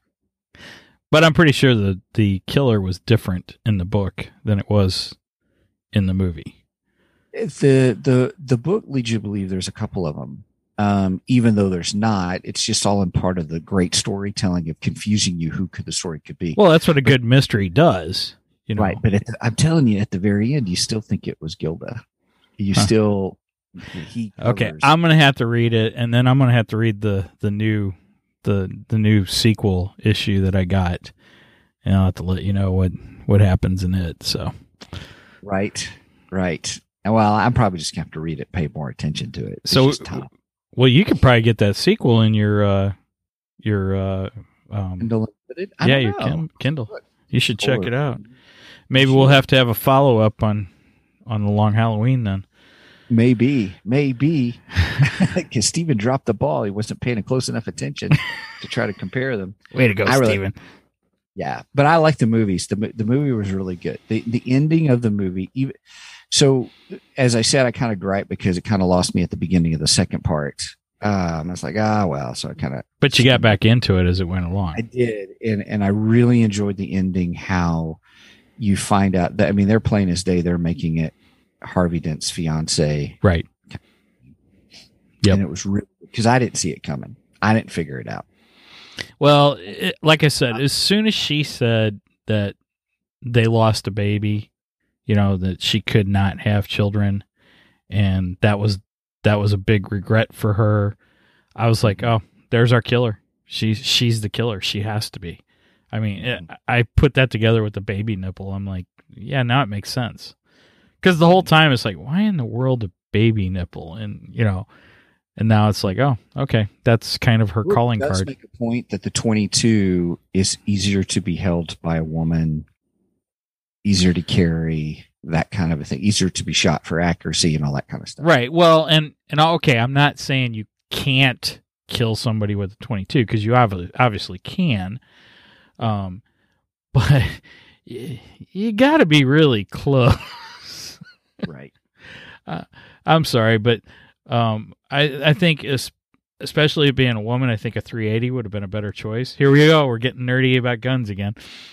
But I'm pretty sure the the killer was different in the book than it was in the movie. The the the book leads you to believe there's a couple of them. Um, even though there's not, it's just all in part of the great storytelling of confusing you who could the story could be. Well, that's what a good mystery does. You know? Right, but at the, I'm telling you, at the very end, you still think it was Gilda. You huh. still he okay. covers. I'm gonna have to read it, and then I'm gonna have to read the the new the the new sequel issue that I got, and I'll have to let you know what what happens in it. So, right, right. Well, I'm probably just gonna have to read it, pay more attention to it. It's so, just tough. Well, you could probably get that sequel in your uh, your uh, um, Kindle. yeah, your Kim, Kindle. You should check it out. Maybe we'll have to have a follow up on on the Long Halloween then. Maybe, maybe, because Steven dropped the ball. He wasn't paying close enough attention to try to compare them. Way to go, really, Steven. Yeah, but I like the movies. the The movie was really good. the The ending of the movie, even so, as I said, I kind of gripe because it kind of lost me at the beginning of the second part. Um, I was like, ah, well, so I kind of. But you got back into it as it went along. I did, and and I really enjoyed the ending. How you find out that, I mean, they're plain as day. They're making it Harvey Dent's fiance. Right. Yep. And it was really, because I didn't see it coming. I didn't figure it out. Well, it, like I said, as soon as she said that they lost a baby, you know, that she could not have children, and that was, that was a big regret for her. I was like, oh, there's our killer. She's, she's the killer. She has to be. I mean, it, I put that together with the baby nipple. I'm like, yeah, now it makes sense. Because the whole time it's like, why in the world a baby nipple? And, you know, and now it's like, oh, okay, that's kind of her well, calling it does card. Make a point that the twenty-two is easier to be held by a woman, easier to carry, that kind of a thing, easier to be shot for accuracy and all that kind of stuff. Right. Well, and, and okay, I'm not saying you can't kill somebody with a twenty-two, because you obviously, obviously can. Um, but you, you got to be really close. Right. Uh, I'm sorry, but um, I I think es- especially being a woman, I think a three eighty would have been a better choice. Here we go. We're getting nerdy about guns again.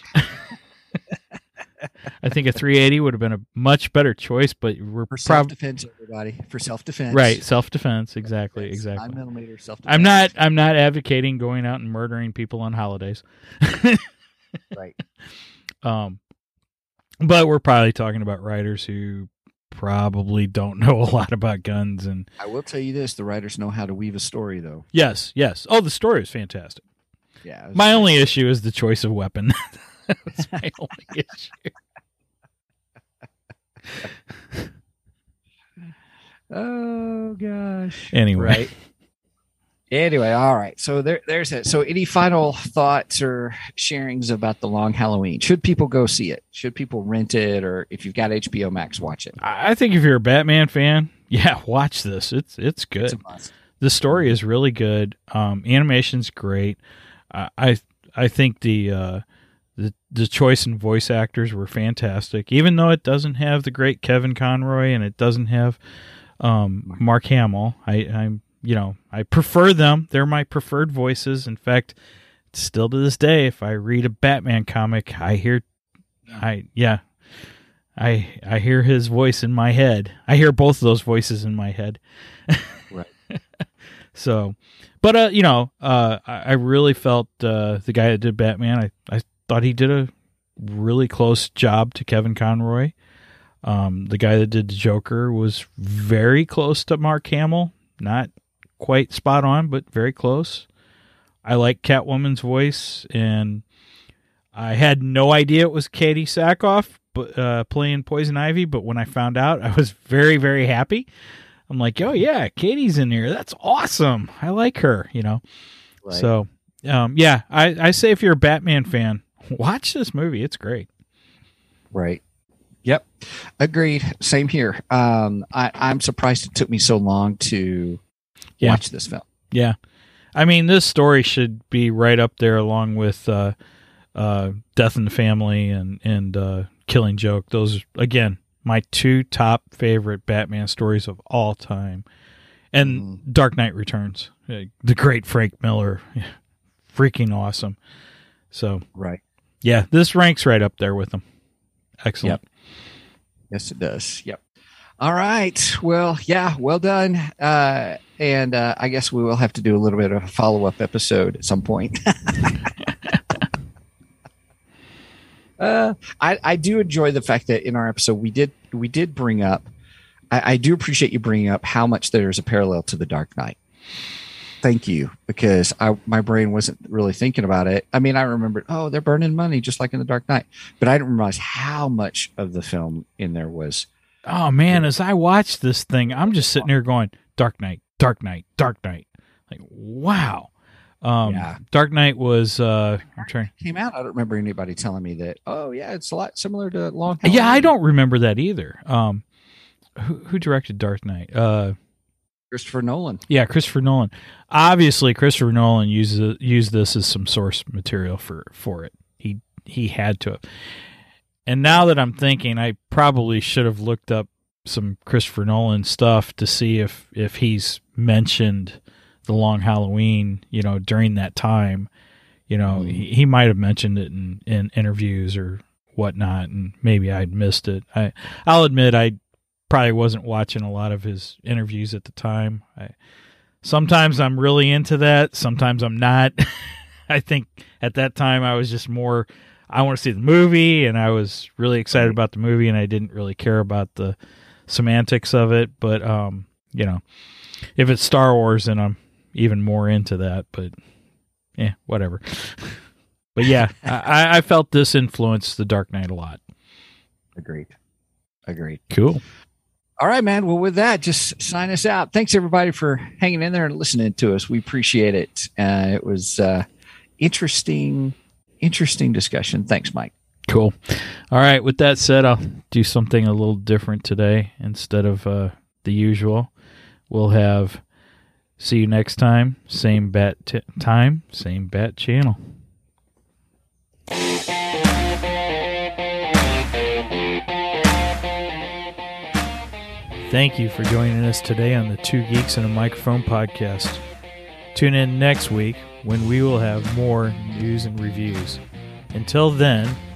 I think a three eighty would have been a much better choice, but we're For prob- self-defense, everybody. For self-defense. right, self-defense, exactly, Yes, exactly. nine millimeter self-defense. I'm not I'm not advocating going out and murdering people on holidays. Right. Um, but we're probably talking about writers who probably don't know a lot about guns. And I will tell you this: the writers know how to weave a story, though. yes, yes. Oh, the story is fantastic. Yeah. My only issue is the choice of weapon. That's my only issue. Oh gosh. Anyway. Right. Anyway, all right. So there, there's it. So, any final thoughts or sharings about The Long Halloween? Should people go see it? Should people rent it, or if you've got H B O Max, watch it? I I think if you're a Batman fan, yeah, watch this. It's it's good. It's a must. The story is really good. Um, animation's great. Uh, I I think the uh, the the choice in voice actors were fantastic. Even though it doesn't have the great Kevin Conroy and it doesn't have um, Mark Hamill, I I'm you know I prefer them. They're my preferred voices. In fact, still to this day, if I read a Batman comic, I hear I yeah. I I hear his voice in my head. I hear both of those voices in my head. Right. So, but uh, you know, uh, I, I really felt uh, the guy that did Batman. I, I thought he did a really close job to Kevin Conroy. Um, the guy that did the Joker was very close to Mark Hamill. Not quite spot on, but very close. I like Catwoman's voice, and I had no idea it was Katie Sackhoff uh, playing Poison Ivy. But when I found out, I was very, very happy. I'm like, oh yeah, Katie's in here. That's awesome. I like her, you know. Right. So, um, yeah, I, I say if you're a Batman fan, watch this movie. It's great. Right. Yep. Agreed. Same here. Um, I, I'm surprised it took me so long to Yeah. watch this film. Yeah. I mean, this story should be right up there along with uh, uh, Death in the Family and, and uh, Killing Joke. Those, again, my two top favorite Batman stories of all time. And Mm. Dark Knight Returns. Uh, the great Frank Miller. Freaking awesome. So, Right. yeah, this ranks right up there with them. Excellent. Yep. Yes, it does. Yep. All right. Well, yeah, well done. Uh, and uh, I guess we will have to do a little bit of a follow-up episode at some point. uh, I, I do enjoy the fact that in our episode we did we did bring up. I, I do appreciate you bringing up how much there's a parallel to the Dark Knight. Thank you, because I my brain wasn't really thinking about it. I mean, I remembered, oh, they're burning money just like in the Dark Knight, but I didn't realize how much of the film in there was. Oh, man, as I watch this thing, I'm just sitting here going, Dark Knight, Dark Knight, Dark Knight. Like, wow. Um, Yeah. Dark Knight was, uh, I'm trying. Came out. I don't remember anybody telling me that. Oh, yeah, it's a lot similar to Long. Yeah, I Halloween. don't remember that either. Um, who, who directed Dark Knight? Uh, Christopher Nolan. yeah, Christopher Nolan. Obviously, Christopher Nolan used used this as some source material for, for it. He he had to. And now that I'm thinking, I probably should have looked up some Christopher Nolan stuff to see if, if he's mentioned The Long Halloween, you know, during that time. You know, Mm. he, he might have mentioned it in, in interviews or whatnot, and maybe I'd missed it. I, I'll admit I probably wasn't watching a lot of his interviews at the time. I, sometimes I'm really into that. Sometimes I'm not. I think at that time I was just more, I want to see the movie, and I was really excited about the movie, and I didn't really care about the semantics of it. But, um, you know, if it's Star Wars, then I'm even more into that. But, yeah, whatever. But, yeah, I, I felt this influenced The Dark Knight a lot. Agreed. Agreed. Cool. All right, man. Well, with that, just sign us out. Thanks, everybody, for hanging in there and listening to us. We appreciate it. Uh, it was uh, interesting, interesting discussion. Thanks, Mike. Cool. All right. With that said, I'll do something a little different today instead of uh, the usual. We'll have see you next time. Same bat t- time, same bat channel. Thank you for joining us today on the Two Geeks and a Microphone podcast. Tune in next week when we will have more news and reviews. Until then,